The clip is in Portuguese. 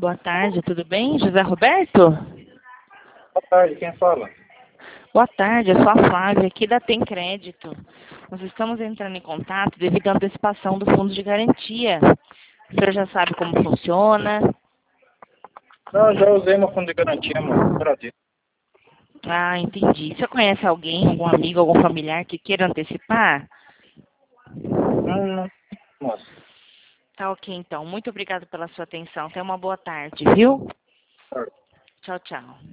Boa tarde, tudo bem? José Roberto? Boa tarde, quem fala? Boa tarde, eu sou a Flávia, aqui da Tem Crédito. Nós estamos entrando em contato devido à antecipação do fundo de garantia. O senhor já sabe como funciona? Não, já usei meu fundo de garantia, amor. Agradeço. Ah, entendi. O senhor conhece alguém, algum amigo, algum familiar que queira antecipar? Não, nossa. Tá ok, então. Muito obrigada pela sua atenção. Tenha uma boa tarde, viu? Tchau, tchau.